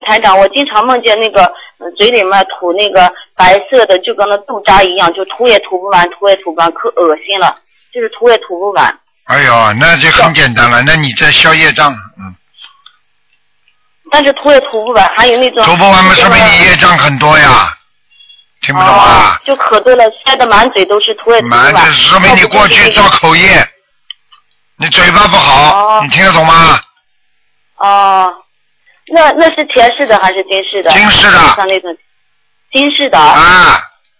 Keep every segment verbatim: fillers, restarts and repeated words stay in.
台长，我经常梦见那个、呃、嘴里面吐那个白色的，就跟那豆渣一样，就吐也吐不完，吐也吐不完，可恶心了，就是吐也吐不完。 哎呦，那就很简单了，那你在消业障，嗯。 但是吐也吐不完，还有那种。 吐不完嘛，说明你业障很多呀，听不懂啊？ 哦、就可多了，塞得满嘴都是，吐也吐不完。 满，说明你过去造口业，你嘴巴不好，哦、你听得懂吗？ 哦。那那是前世的还是今世的？ 今世的。 像那种今世的。 啊。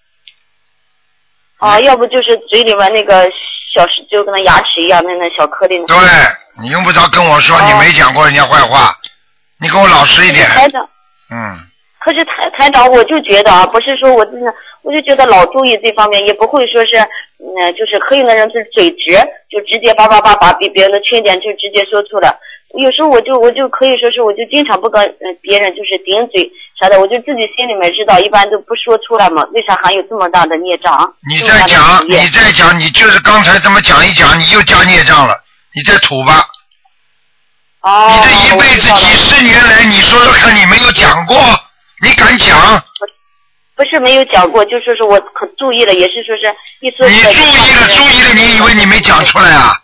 哦，要不就是嘴里面那个小，就跟那牙齿一样，那那小颗粒。 对，你用不着跟我说，哦、你没讲过人家坏话，你跟我老实一点。 台长。 嗯。 可是台台长，我就觉得啊，不是说我真的，我就觉得老注意这方面，也不会说是，嗯，就是可以的人是嘴直，就直接叭叭叭把别别人的缺点就直接说出来。有时候我就我就可以说是，我就经常不跟别人就是顶嘴啥的，我就自己心里面知道，一般都不说出来嘛。为啥还有这么大的孽障？ 你再讲，你再讲，你就是刚才这么讲一讲，你又加孽障了，你再吐吧。 哦。 你这一辈子几十年来，你说说看，你没有讲过，你敢讲？ 不是没有讲过，就说是我可注意了，也是说是一说。 你注意了，注意了，你以为你没讲出来啊？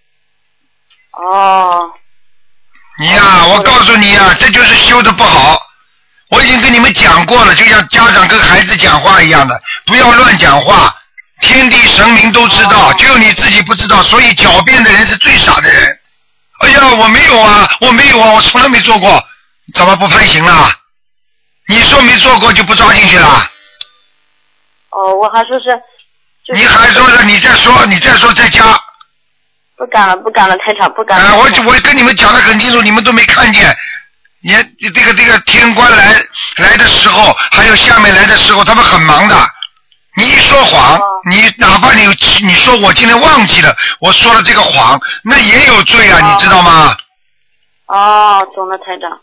哦。 你呀、啊，我告诉你呀、啊，这就是修的不好。我已经跟你们讲过了，就像家长跟孩子讲话一样的，不要乱讲话。天地神明都知道，只有你自己不知道，所以狡辩的人是最傻的人。哎呀，我没有啊，我没有啊，我从来没做过，怎么不判刑了？你说没做过就不抓进去了？ 哦，我还说是。 就是、你还说是，你再说，你再说再加。 不敢了，不敢了，台长不敢了。 啊，我我跟你们讲的很清楚，你们都没看见。你这个这个天官来来的时候，还有下面来的时候，他们很忙的。你一说谎，哦、你哪怕你你说我今天忘记了，我说了这个谎，那也有罪啊，哦、你知道吗？ 哦，懂了，台长。